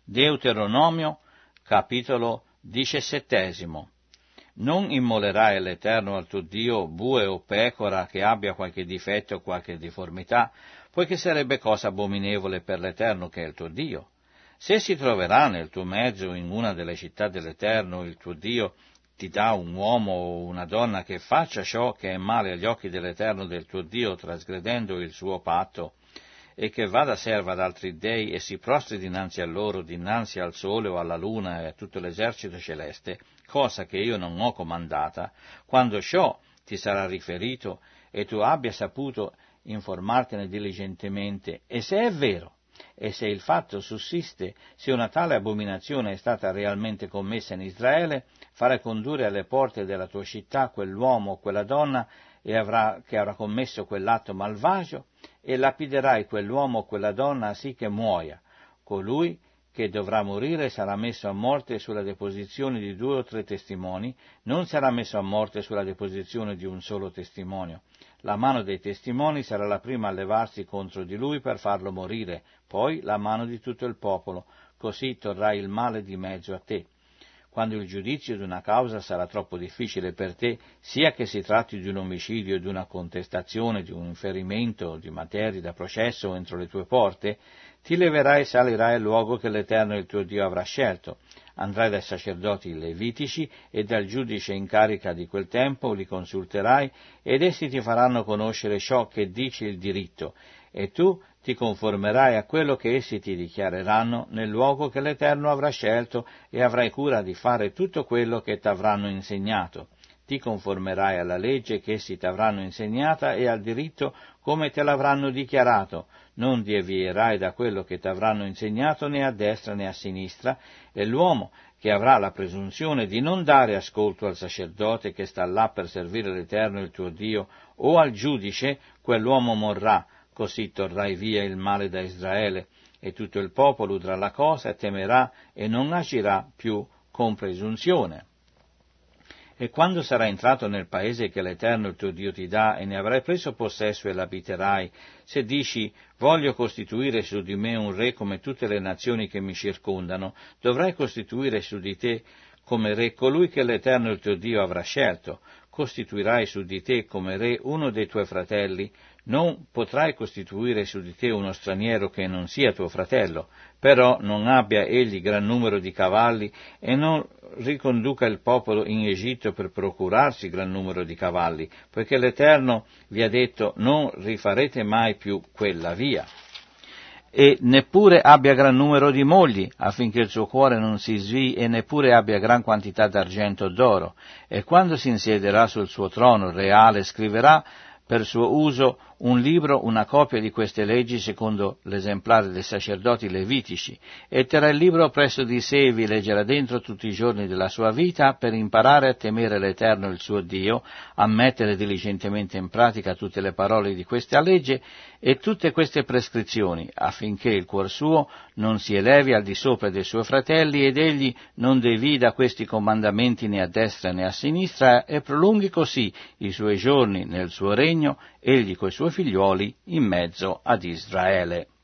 Deuteronomio, capitolo 17. Non immolerai all'Eterno al tuo Dio bue o pecora che abbia qualche difetto o qualche difformità, poiché sarebbe cosa abominevole per l'Eterno che è il tuo Dio. Se si troverà nel tuo mezzo in una delle città dell'Eterno il tuo Dio ti dà un uomo o una donna che faccia ciò che è male agli occhi dell'Eterno del tuo Dio, trasgredendo il suo patto, e che vada serva ad altri dei e si prostri dinanzi a loro, dinanzi al sole o alla luna e a tutto l'esercito celeste, cosa che io non ho comandata, quando ciò ti sarà riferito e tu abbia saputo informartene diligentemente, e se è vero, e se il fatto sussiste, se una tale abominazione è stata realmente commessa in Israele, farai condurre alle porte della tua città quell'uomo o quella donna che avrà commesso quell'atto malvagio, e lapiderai quell'uomo o quella donna sì che muoia. Colui che dovrà morire sarà messo a morte sulla deposizione di 2 o 3 testimoni, non sarà messo a morte sulla deposizione di un solo testimonio. La mano dei testimoni sarà la prima a levarsi contro di lui per farlo morire, poi la mano di tutto il popolo, così torrai il male di mezzo a te. Quando il giudizio di una causa sarà troppo difficile per te, sia che si tratti di un omicidio, di una contestazione, di un inferimento, di materie da processo entro le tue porte, ti leverai e salirai al luogo che l'Eterno il tuo Dio avrà scelto. Andrai dai sacerdoti levitici e dal giudice in carica di quel tempo, li consulterai, ed essi ti faranno conoscere ciò che dice il diritto, e tu ti conformerai a quello che essi ti dichiareranno nel luogo che l'Eterno avrà scelto, e avrai cura di fare tutto quello che t'avranno insegnato. Ti conformerai alla legge che essi t'avranno insegnata e al diritto come te l'avranno dichiarato. Non devierai da quello che t'avranno insegnato né a destra né a sinistra, e l'uomo che avrà la presunzione di non dare ascolto al sacerdote che sta là per servire l'Eterno il tuo Dio, o al giudice, quell'uomo morrà. Così torrai via il male da Israele, e tutto il popolo udrà la cosa e temerà e non agirà più con presunzione. E quando sarai entrato nel paese che l'Eterno il tuo Dio ti dà e ne avrai preso possesso e l'abiterai, se dici voglio costituire su di me un re come tutte le nazioni che mi circondano, dovrai costituire su di te come re colui che l'Eterno il tuo Dio avrà scelto. Costituirai su di te come re uno dei tuoi fratelli. Non potrai costituire su di te uno straniero che non sia tuo fratello, però non abbia egli gran numero di cavalli e non riconduca il popolo in Egitto per procurarsi gran numero di cavalli, poiché l'Eterno vi ha detto non rifarete mai più quella via. E neppure abbia gran numero di mogli, affinché il suo cuore non si svii, e neppure abbia gran quantità d'argento o d'oro. E quando si insiederà sul suo trono reale, scriverà per suo uso un libro, una copia di queste leggi secondo l'esemplare dei sacerdoti levitici, e terrà il libro presso di sé e vi leggerà dentro tutti i giorni della sua vita per imparare a temere l'Eterno il suo Dio, a mettere diligentemente in pratica tutte le parole di questa legge e tutte queste prescrizioni, affinché il cuor suo non si elevi al di sopra dei suoi fratelli ed egli non divida questi comandamenti né a destra né a sinistra, e prolunghi così i suoi giorni nel suo regno, egli coi suoi figliuoli in mezzo ad Israele.